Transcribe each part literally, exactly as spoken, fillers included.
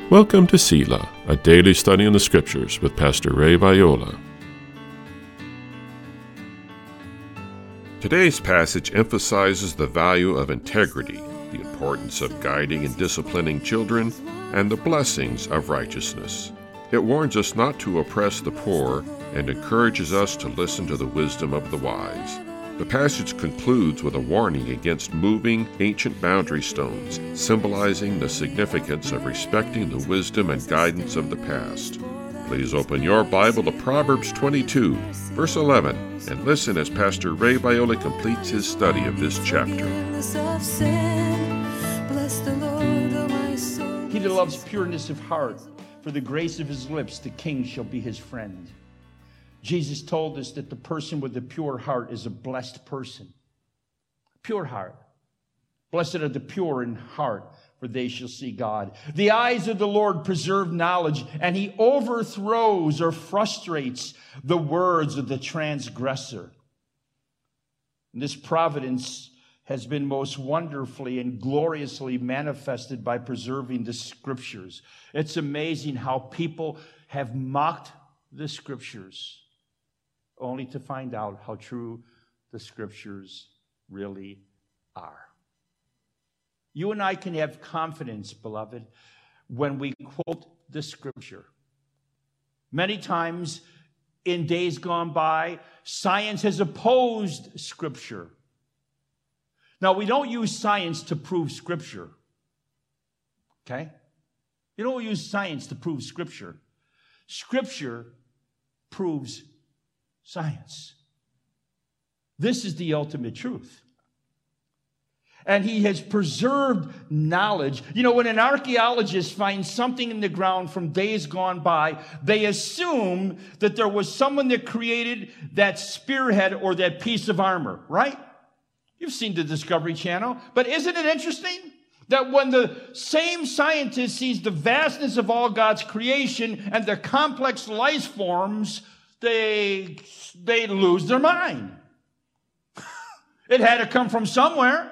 Welcome to Selah, a daily study in the Scriptures with Pastor Ray Viola. Today's passage emphasizes the value of integrity, the importance of guiding and disciplining children, and the blessings of righteousness. It warns us not to oppress the poor and encourages us to listen to the wisdom of the wise. The passage concludes with a warning against moving ancient boundary stones, symbolizing the significance of respecting the wisdom and guidance of the past. Please open your Bible to Proverbs twenty-two, verse eleven, and listen as Pastor Ray Viola completes his study of this chapter. He that loves pureness of heart, for the grace of his lips, the king shall be his friend. Jesus told us that the person with a pure heart is a blessed person. Pure heart. Blessed are the pure in heart, for they shall see God. The eyes of the Lord preserve knowledge, and he overthrows or frustrates the words of the transgressor. And this providence has been most wonderfully and gloriously manifested by preserving the Scriptures. It's amazing how people have mocked the Scriptures, only to find out how true the Scriptures really are. You and I can have confidence, beloved, when we quote the Scripture. Many times in days gone by, science has opposed Scripture. Now, we don't use science to prove Scripture. Okay? You don't use science to prove Scripture. Scripture proves science. This is the ultimate truth. And he has preserved knowledge. You know, when an archaeologist finds something in the ground from days gone by, they assume that there was someone that created that spearhead or that piece of armor, right? You've seen the Discovery Channel. But isn't it interesting that when the same scientist sees the vastness of all God's creation and the complex life forms, they, they lose their mind? It had to come from somewhere.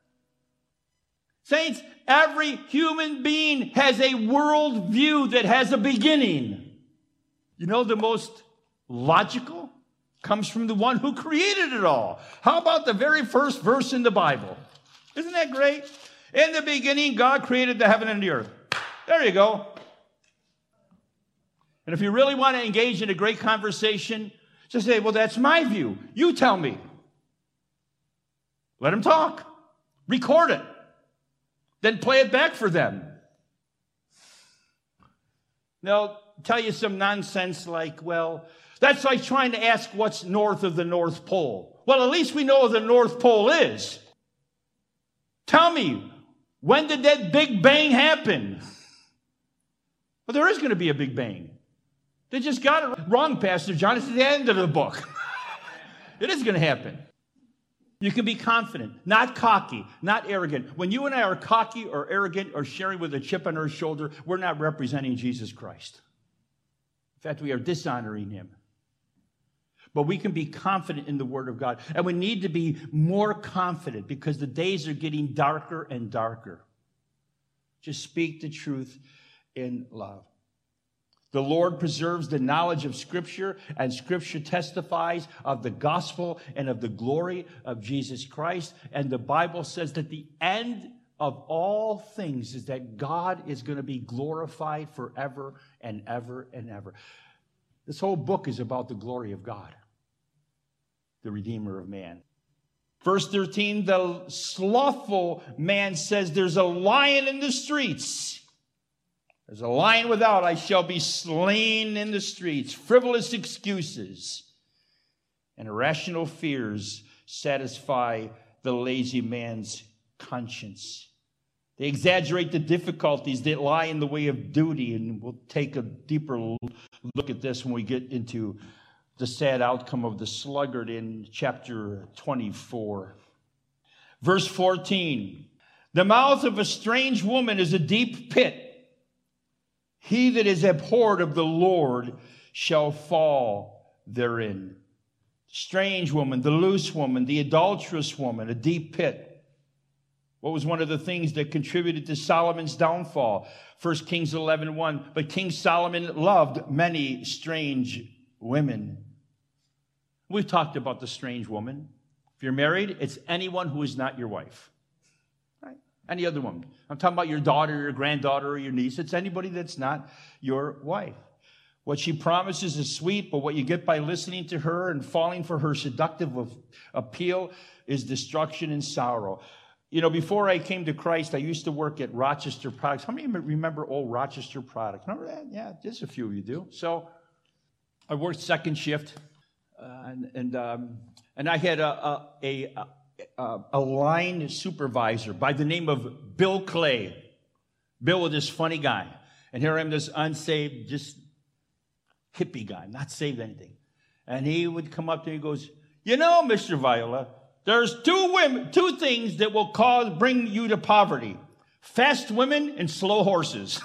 Saints, every human being has a world view that has a beginning. You know, the most logical comes from the one who created it all. How about the very first verse in the Bible? Isn't that great? In the beginning, God created the heaven and the earth. There you go. And if you really want to engage in a great conversation, just say, well, that's my view. You tell me. Let them talk. Record it. Then play it back for them. They'll tell you some nonsense like, well, that's like trying to ask what's north of the North Pole. Well, at least we know what the North Pole is. Tell me, when did that Big Bang happen? Well, there is going to be a Big Bang. They just got it wrong, Pastor John. It's the end of the book. It is going to happen. You can be confident, not cocky, not arrogant. When you and I are cocky or arrogant or sharing with a chip on our shoulder, we're not representing Jesus Christ. In fact, we are dishonoring him. But we can be confident in the Word of God. And we need to be more confident because the days are getting darker and darker. Just speak the truth in love. The Lord preserves the knowledge of Scripture, and Scripture testifies of the gospel and of the glory of Jesus Christ. And the Bible says that the end of all things is that God is going to be glorified forever and ever and ever. This whole book is about the glory of God, the Redeemer of man. Verse thirteen, the slothful man says, there's a lion in the streets. There's a lion without, I shall be slain in the streets. Frivolous excuses and irrational fears satisfy the lazy man's conscience. They exaggerate the difficulties that lie in the way of duty, and we'll take a deeper look at this when we get into the sad outcome of the sluggard in chapter twenty-four. Verse fourteen, the mouth of a strange woman is a deep pit. He that is abhorred of the Lord shall fall therein. Strange woman, the loose woman, the adulterous woman, a deep pit. What was one of the things that contributed to Solomon's downfall? First Kings eleven one. But King Solomon loved many strange women. We've talked about the strange woman. If you're married, it's anyone who is not your wife. Right? Any other woman. I'm talking about your daughter, your granddaughter, or your niece. It's anybody that's not your wife. What she promises is sweet, but what you get by listening to her and falling for her seductive appeal is destruction and sorrow. You know, before I came to Christ, I used to work at Rochester Products. How many remember old Rochester Products? Remember that? Yeah, just a few of you do. So I worked second shift, uh, and and, um, and I had a a, a a a line supervisor by the name of Bill Clay. Bill was this funny guy, and here I am, this unsaved, just hippie guy, not saved anything. And he would come up to me and goes, "You know, Mister Viola, there's two women, two things that will cause bring you to poverty: fast women and slow horses."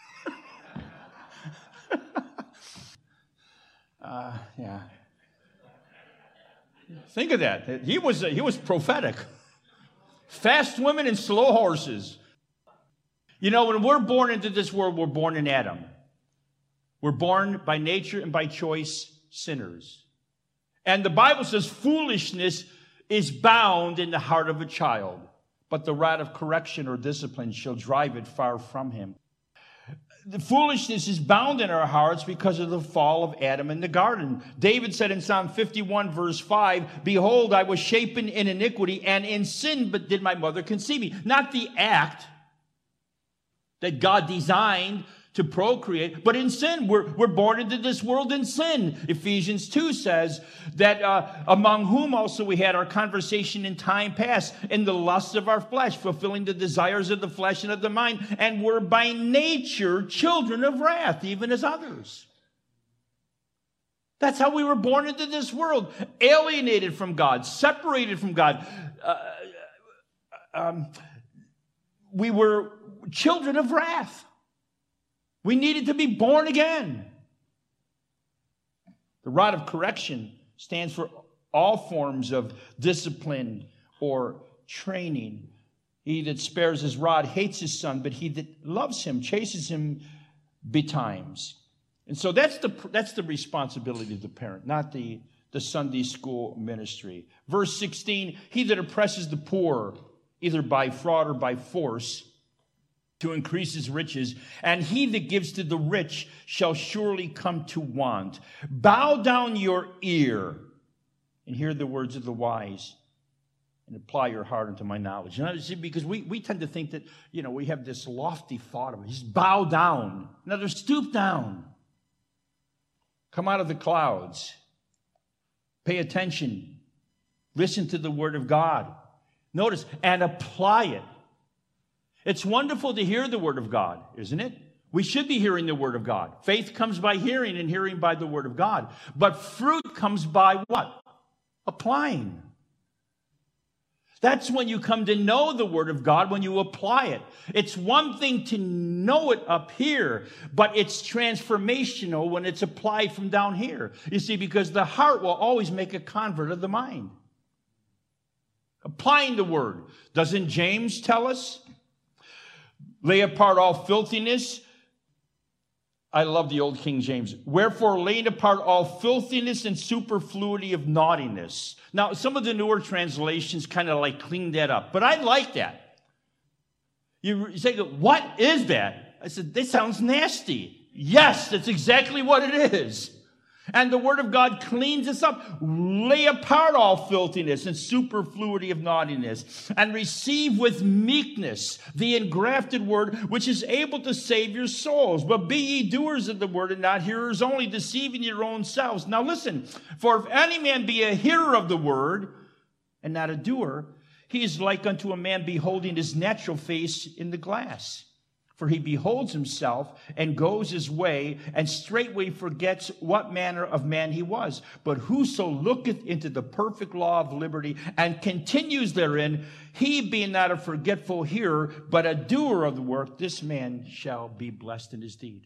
uh, yeah. Think of that. He was he was prophetic. Fast women and slow horses. You know, when we're born into this world, we're born in Adam. We're born by nature and by choice sinners. And the Bible says foolishness is bound in the heart of a child, but the rod of correction or discipline shall drive it far from him. The foolishness is bound in our hearts because of the fall of Adam in the garden. David said in Psalm fifty-one, verse five, "Behold, I was shapen in iniquity, and in sin but did my mother conceive me." Not the act that God designed to procreate, but in sin. We're, we're born into this world in sin. Ephesians two says that uh, among whom also we had our conversation in time past, in the lusts of our flesh, fulfilling the desires of the flesh and of the mind, and we're by nature children of wrath, even as others. That's how we were born into this world, alienated from God, separated from God. Uh, um, we were children of wrath. We needed to be born again. The rod of correction stands for all forms of discipline or training. He that spares his rod hates his son, but he that loves him chases him betimes. And so that's the that's the responsibility of the parent, not the, the Sunday school ministry. Verse sixteen, he that oppresses the poor, either by fraud or by force, to increase his riches, and he that gives to the rich shall surely come to want. Bow down your ear and hear the words of the wise, and apply your heart unto my knowledge. And I see, because we, we tend to think that, you know, we have this lofty thought of it. Just bow down. In other words, stoop down. Come out of the clouds. Pay attention. Listen to the word of God. Notice, and apply it. It's wonderful to hear the word of God, isn't it? We should be hearing the word of God. Faith comes by hearing, and hearing by the word of God. But fruit comes by what? Applying. That's when you come to know the word of God, when you apply it. It's one thing to know it up here, but it's transformational when it's applied from down here. You see, because the heart will always make a convert of the mind. Applying the word. Doesn't James tell us? Lay apart all filthiness. I love the old King James. Wherefore, laying apart all filthiness and superfluity of naughtiness. Now, some of the newer translations kind of like clean that up, but I like that. You say, what is that? I said, this sounds nasty. Yes, that's exactly what it is. And the word of God cleans us up. Lay apart all filthiness and superfluity of naughtiness, and receive with meekness the engrafted word, which is able to save your souls. But be ye doers of the word, and not hearers only, deceiving your own selves. Now listen, for if any man be a hearer of the word, and not a doer, he is like unto a man beholding his natural face in the glass. For he beholds himself and goes his way, and straightway forgets what manner of man he was. But whoso looketh into the perfect law of liberty and continues therein, he being not a forgetful hearer, but a doer of the work, this man shall be blessed in his deed.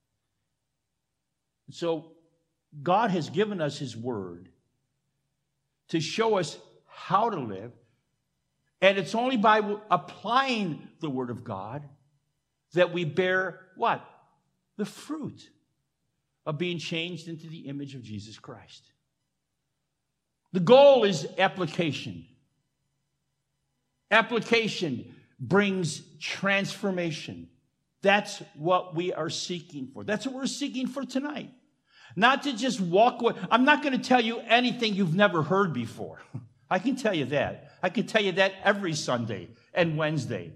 So God has given us his word to show us how to live And it's only by applying the Word of God that we bear what? The fruit of being changed into the image of Jesus Christ. The goal is application. Application brings transformation. That's what we are seeking for. That's what we're seeking for tonight. Not to just walk away. I'm not going to tell you anything you've never heard before. I can tell you that. I can tell you that every Sunday and Wednesday.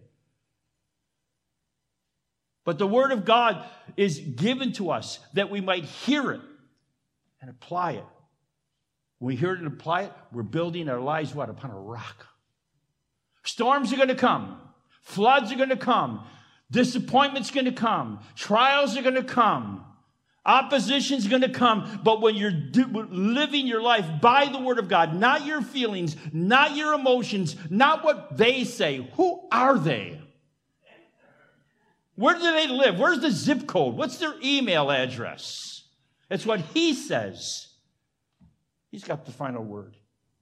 But the Word of God is given to us that we might hear it and apply it. When we hear it and apply it, we're building our lives, what? Upon a rock. Storms are going to come. Floods are going to come. Disappointment's going to come. Trials are going to come. Opposition's going to come. But when you're do, living your life by the Word of God, not your feelings, not your emotions, not what they say, who are they? Where do they live? Where's the zip code? What's their email address? It's what He says. He's got the final word.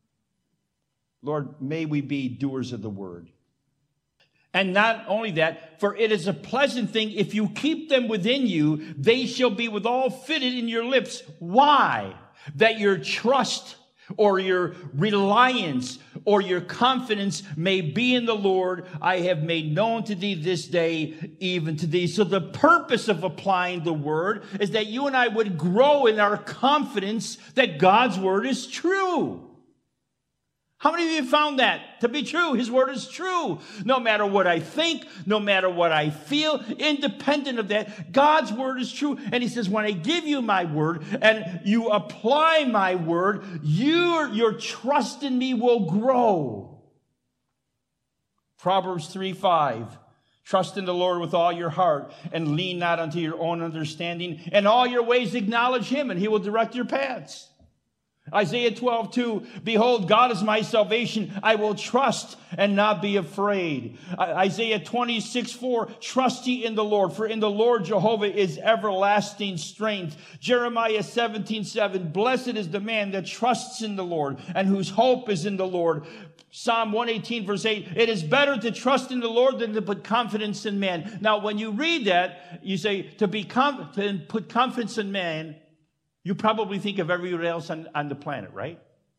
Lord, may we be doers of the Word. And not only that, for it is a pleasant thing if you keep them within you, they shall be withal fitted in your lips. Why? That your trust or your reliance or your confidence may be in the Lord. I have made known to thee this day, even to thee. So the purpose of applying the Word is that you and I would grow in our confidence that God's Word is true. How many of you found that to be true? His Word is true. No matter what I think, no matter what I feel, independent of that, God's Word is true. And He says, when I give you my Word and you apply my Word, your, your trust in me will grow. Proverbs three five. Trust in the Lord with all your heart and lean not unto your own understanding. In all your ways acknowledge Him and He will direct your paths. Isaiah twelve two, behold, God is my salvation. I will trust and not be afraid. Isaiah twenty-six four, trust ye in the Lord, for in the Lord Jehovah is everlasting strength. Jeremiah seventeen seven, blessed is the man that trusts in the Lord and whose hope is in the Lord. Psalm one eighteen verse eight, it is better to trust in the Lord than to put confidence in man. Now, when you read that, you say to be com- to put confidence in man, you probably think of everyone else on, on the planet, right?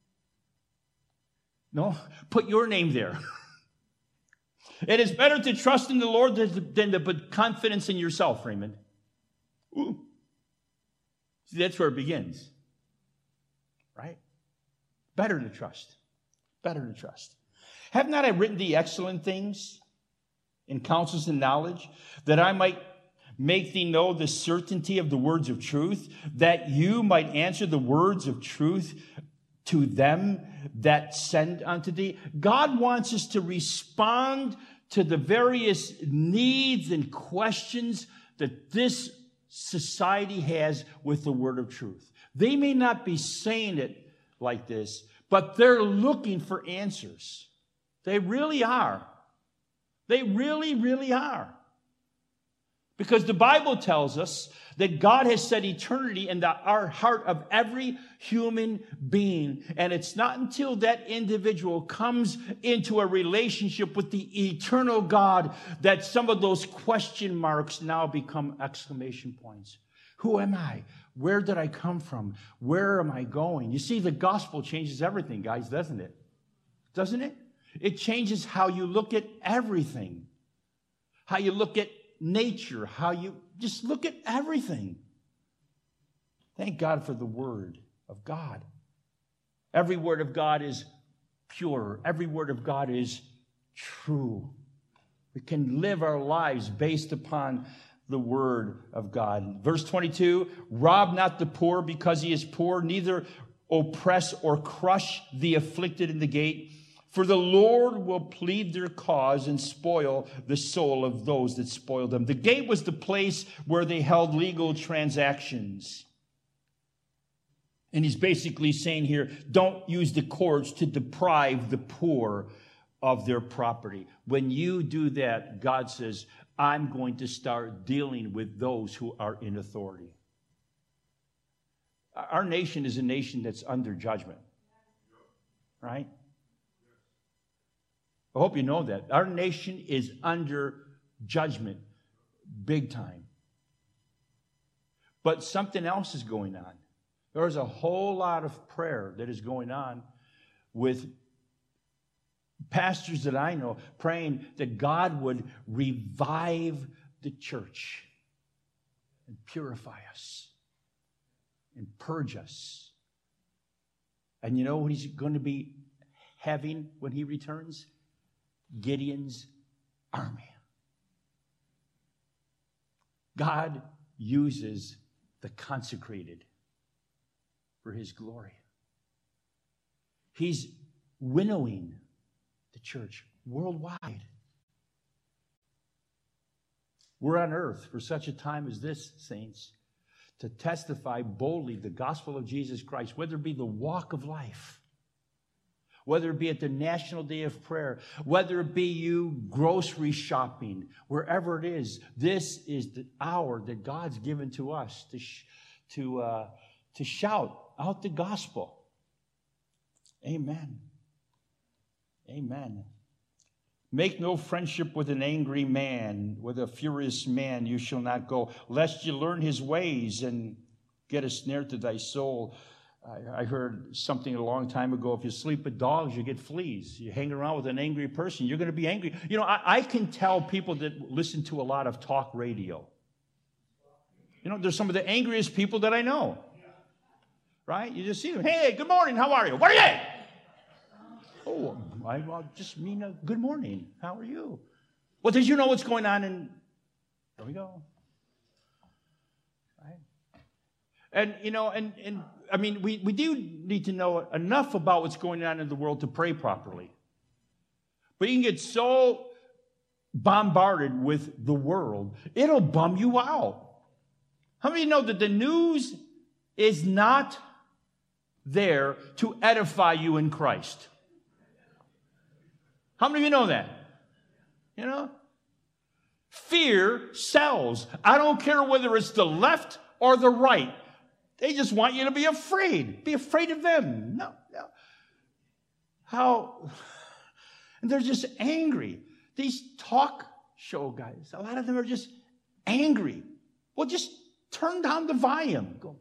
No, put your name there. It is better to trust in the Lord than, than to put confidence in yourself, Raymond. Ooh. See, that's where it begins, right? Better to trust. Better to trust. Have not I written thee excellent things in counsels and knowledge, that I might make thee know the certainty of the words of truth, that you might answer the words of truth to them that send unto thee? God wants us to respond to the various needs and questions that this society has with the word of truth. They may not be saying it like this, but they're looking for answers. They really are. They really, really are. Because the Bible tells us that God has set eternity in the our heart of every human being. And it's not until that individual comes into a relationship with the eternal God that some of those question marks now become exclamation points. Who am I? Where did I come from? Where am I going? You see, the gospel changes everything, guys, doesn't it? Doesn't it? It changes how you look at everything. How you look at nature, how you just look at everything. Thank God for the Word of God. Every word of God is pure. Every word of God is true. We can live our lives based upon the Word of God. Verse twenty-two, rob not the poor because he is poor, neither oppress or crush the afflicted in the gate. For the Lord will plead their cause and spoil the soul of those that spoil them. The gate was the place where they held legal transactions. And he's basically saying here, don't use the courts to deprive the poor of their property. When you do that, God says, I'm going to start dealing with those who are in authority. Our nation is a nation that's under judgment, right? I hope you know that. Our nation is under judgment, big time. But something else is going on. There's a whole lot of prayer that is going on with pastors that I know praying that God would revive the church and purify us and purge us. And you know what he's going to be having when he returns? Gideon's army. God uses the consecrated for his glory. He's winnowing the church worldwide. We're on earth for such a time as this, saints, to testify boldly the gospel of Jesus Christ, whether it be the walk of life, whether it be at the National Day of Prayer, whether it be you grocery shopping, wherever it is. This is the hour that God's given to us to, sh- to, uh, to shout out the gospel. Amen. Amen. Make no friendship with an angry man, with a furious man you shall not go, lest you learn his ways and get a snare to thy soul. I, I heard something a long time ago, if you sleep with dogs, you get fleas. You hang around with an angry person, you're going to be angry. You know, I, I can tell people that listen to a lot of talk radio. You know, they're some of the angriest people that I know. Right? You just see them. Hey, good morning, how are you? What are you? Oh, I well, just mean a good morning. How are you? Well, did you know what's going on in... There we go. Right? And, you know, and, and I mean, we, we do need to know enough about what's going on in the world to pray properly. But you can get so bombarded with the world, it'll bum you out. How many of you know that the news is not there to edify you in Christ? How many of you know that? You know? Fear sells. I don't care whether it's the left or the right. They just want you to be afraid. Be afraid of them. No, no. How? And they're just angry. These talk show guys, a lot of them are just angry. Well, just turn down the volume. Go.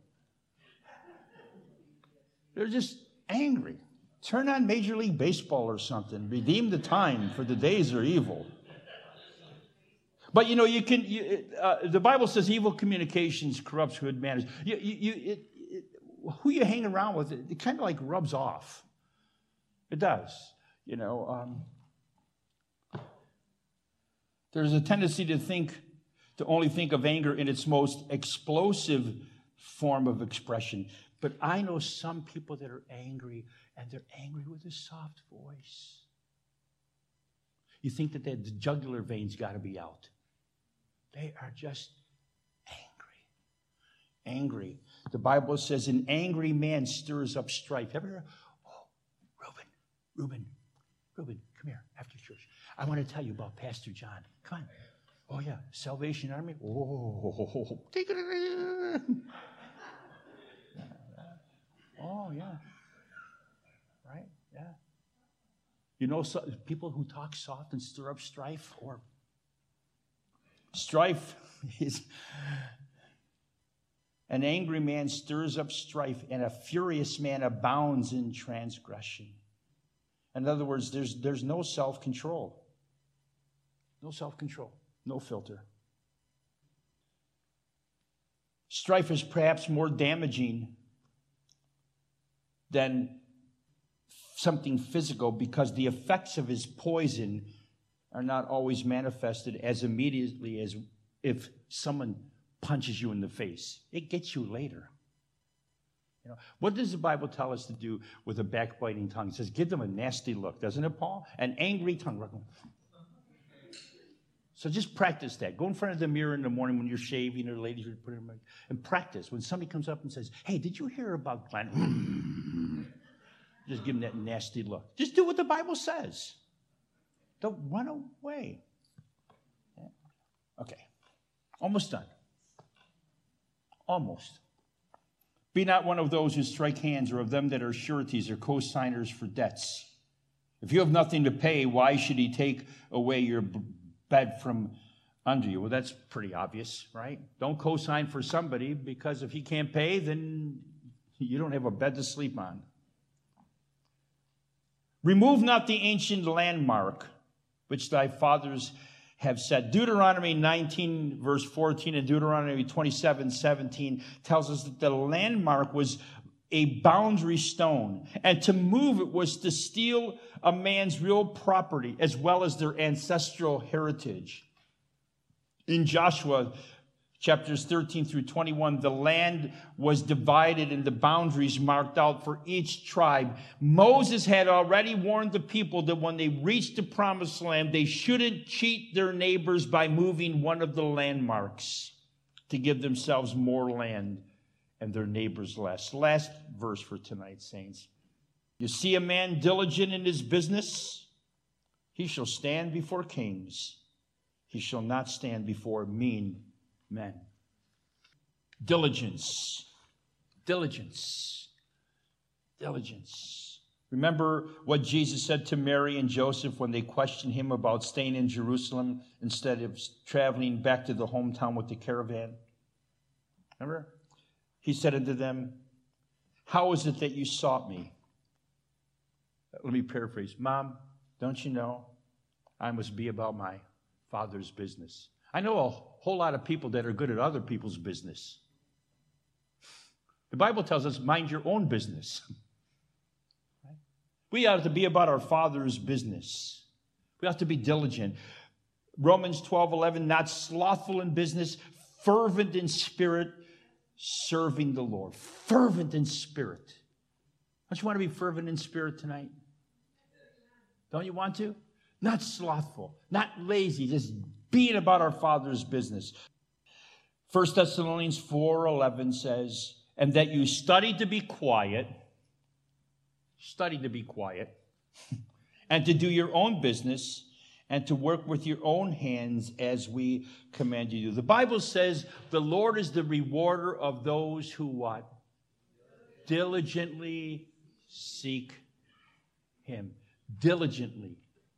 They're just angry. Turn on Major League Baseball or something. Redeem the time, for the days are evil. But, you know, you can. You, uh, the Bible says evil communications corrupts good manners. You, you, you, it, it, who you hang around with, it, it kind of like rubs off. It does. You know, um, there's a tendency to think, to only think of anger in its most explosive form of expression. But I know some people that are angry, and they're angry with a soft voice. You think that the jugular veins got to be out. They are just angry. Angry. The Bible says an angry man stirs up strife. Ever heard? Oh, Reuben, Reuben, Reuben, come here after church. I want to tell you about Pastor John. Come on. Oh, yeah, Salvation Army. Oh, take it. Oh, yeah. Right? Yeah. You know, so, people who talk soft and stir up strife, or strife is an angry man stirs up strife, and a furious man abounds in transgression. In other words, there's, there's no self-control. No self-control. No filter. Strife is perhaps more damaging than something physical, because the effects of his poison are not always manifested as immediately as if someone punches you in the face. It gets you later. You know, what does the Bible tell us to do with a backbiting tongue? It says, give them a nasty look, doesn't it, Paul? An angry tongue. So just practice that. Go in front of the mirror in the morning when you're shaving, or ladies are putting them, and practice. When somebody comes up and says, hey, did you hear about Glenn? Just give them that nasty look. Just do what the Bible says. Don't run away. Okay. Almost done. Almost. Be not one of those who strike hands, or of them that are sureties or co-signers for debts. If you have nothing to pay, why should he take away your bed from under you? Well, that's pretty obvious, right? Don't co-sign for somebody, because if he can't pay, then you don't have a bed to sleep on. Remove not the ancient landmark which thy fathers have set. Deuteronomy nineteen, verse fourteen, and Deuteronomy twenty-seven, seventeen tells us that the landmark was a boundary stone, and to move it was to steal a man's real property as well as their ancestral heritage. In Joshua chapters thirteen through twenty-one, the land was divided and the boundaries marked out for each tribe. Moses had already warned the people that when they reached the promised land, they shouldn't cheat their neighbors by moving one of the landmarks to give themselves more land and their neighbors less. Last verse for tonight, saints. You see a man diligent in his business, he shall stand before kings. He shall not stand before mean men. Diligence. Diligence. Diligence. Remember what Jesus said to Mary and Joseph when they questioned him about staying in Jerusalem instead of traveling back to the hometown with the caravan? Remember? He said unto them, how is it that you sought me? Let me paraphrase. Mom, don't you know I must be about my Father's business? I know a whole lot of people that are good at other people's business. The Bible tells us, mind your own business. We ought to be about our Father's business. We ought to be diligent. Romans twelve eleven, not slothful in business, fervent in spirit, serving the Lord. Fervent in spirit. Don't you want to be fervent in spirit tonight? Don't you want to? Not slothful, not lazy, just being about our Father's business. First Thessalonians four eleven says, and that you study to be quiet, study to be quiet, and to do your own business, and to work with your own hands as we command you to do. The Bible says the Lord is the rewarder of those who what? Diligently seek him. Diligently.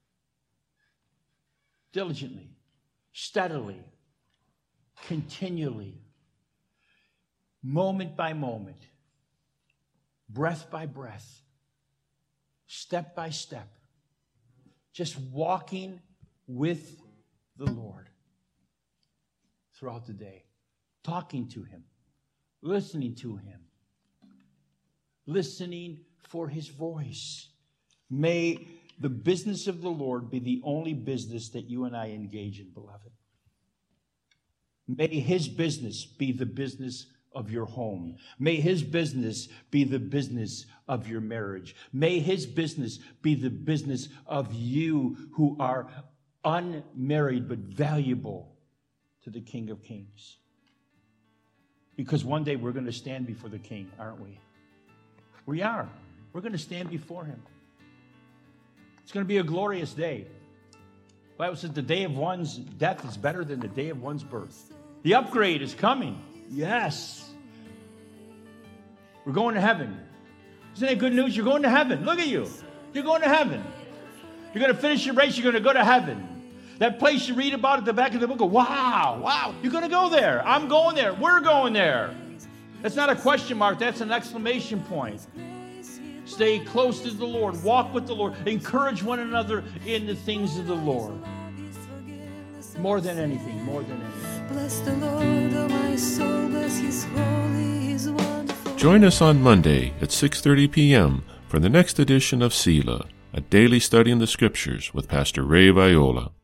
Diligently. Steadily. Continually. Moment by moment. Breath by breath. Step by step. Just walking with the Lord throughout the day. Talking to him. Listening to him. Listening for his voice. May the business of the Lord be the only business that you and I engage in, beloved. May his business be the business of your home. May his business be the business of your marriage. May his business be the business of you who are unmarried but valuable to the King of Kings. Because one day we're going to stand before the King, aren't we? We are. We're going to stand before him. It's going to be a glorious day. The Bible says the day of one's death is better than the day of one's birth. The upgrade is coming. Yes. We're going to heaven. Isn't that good news? You're going to heaven. Look at you. You're going to heaven. You're going to finish your race. You're going to go to heaven. That place you read about at the back of the book. Wow. Wow. You're going to go there. I'm going there. We're going there. That's not a question mark. That's an exclamation point. Stay close to the Lord. Walk with the Lord. Encourage one another in the things of the Lord. More than anything. More than anything. Bless the Lord, oh my soul, bless his holy, his wonderful. Join us on Monday at six thirty p.m. for the next edition of Selah, a daily study in the Scriptures with Pastor Ray Viola.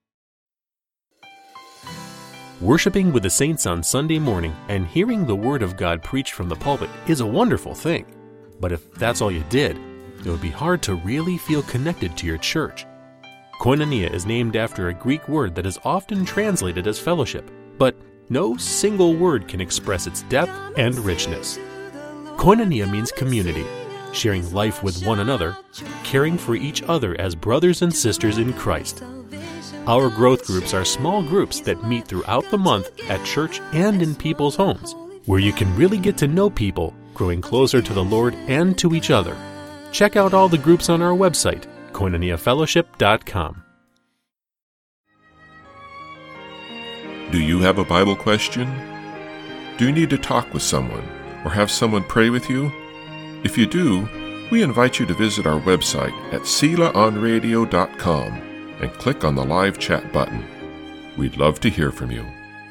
Worshiping with the saints on Sunday morning and hearing the Word of God preached from the pulpit is a wonderful thing. But if that's all you did, it would be hard to really feel connected to your church. Koinonia is named after a Greek word that is often translated as fellowship, but no single word can express its depth and richness. Koinonia means community, sharing life with one another, caring for each other as brothers and sisters in Christ. Our growth groups are small groups that meet throughout the month at church and in people's homes, where you can really get to know people, growing closer to the Lord and to each other. Check out all the groups on our website, koinonia fellowship dot com. Do you have a Bible question? Do you need to talk with someone or have someone pray with you? If you do, we invite you to visit our website at selah on radio dot com and click on the live chat button. We'd love to hear from you.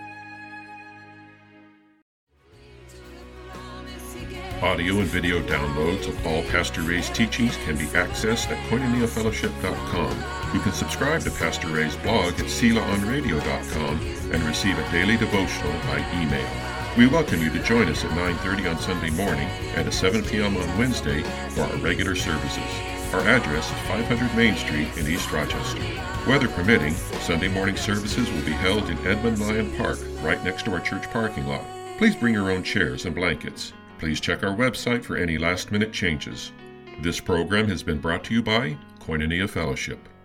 Audio and video downloads of all Pastor Ray's teachings can be accessed at koinonia fellowship dot com. You can subscribe to Pastor Ray's blog at selah on radio dot com and receive a daily devotional by email. We welcome you to join us at nine thirty on Sunday morning and at seven p.m. on Wednesday for our regular services. Our address is five hundred Main Street in East Rochester. Weather permitting, Sunday morning services will be held in Edmund Lyon Park, right next to our church parking lot. Please bring your own chairs and blankets. Please check our website for any last-minute changes. This program has been brought to you by Koinonia Fellowship.